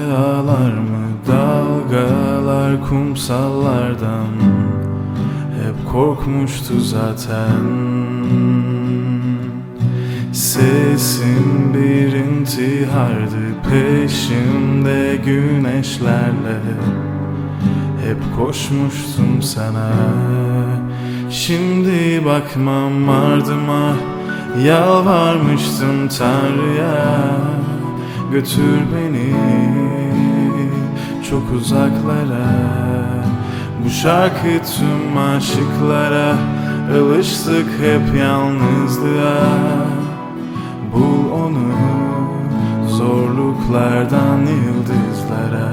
ağlar mı dalgalar kumsallardan? Hep korkmuştu zaten. Sesim bir intihardı, peşimde güneşlerle hep koşmuştum sana. Şimdi bakmam ardıma, yalvarmıştım Tanrı'ya. Götür beni çok uzaklara. Bu şarkı tüm aşıklara, alıştık hep yalnızlığa. Bul onu zorluklardan yıldızlara.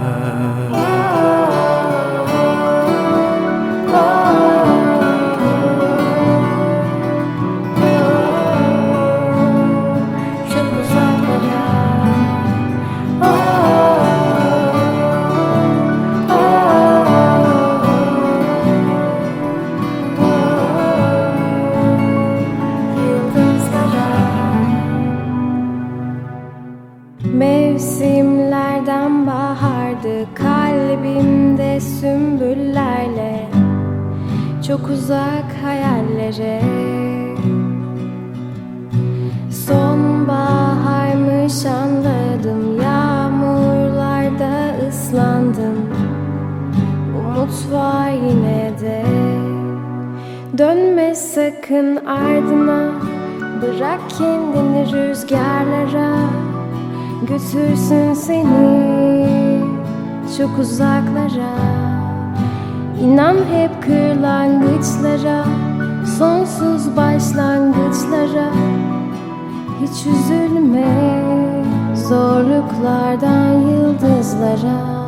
Mevsimlerden bahardı, kalbimde sümbüllerle çok uzak hayallere. Sonbaharmış anladım, yağmurlarda ıslandım. Umut var yine de. Dönme sakın ardına, bırak kendini rüzgarlara. Götürsün seni çok uzaklara. İnan hep kırlangıçlara, sonsuz başlangıçlara. Hiç üzülme zorluklardan yıldızlara.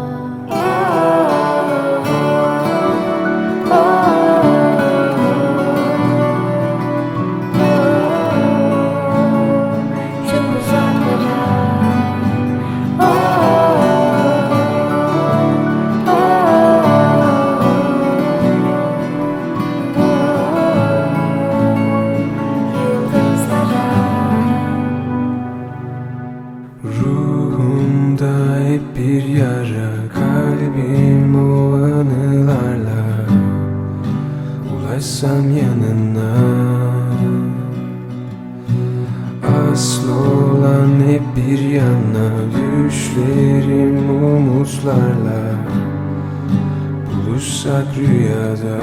Ruhumda hep bir yara, kalbim o anılarla. Ulaşsam yanına, aslı olan hep bir yana. Düşlerim umutlarla, buluşsak rüyada.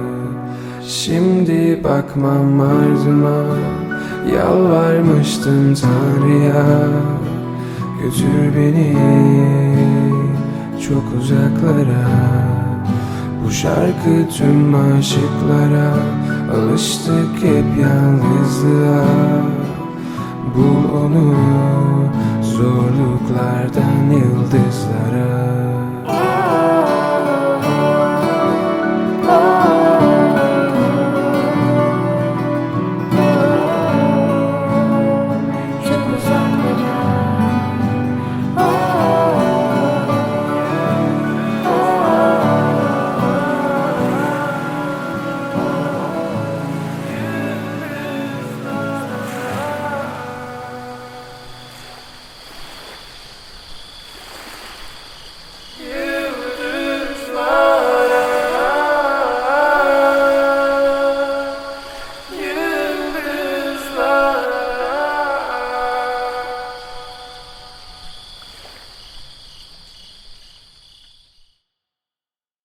Şimdi bakmam ardıma, yalvarmıştım Tanrı'ya. Götür beni çok uzaklara. Bu şarkı tüm aşıklara, alıştık hep yalnızlığa. Bul onu zorluklardan yıldız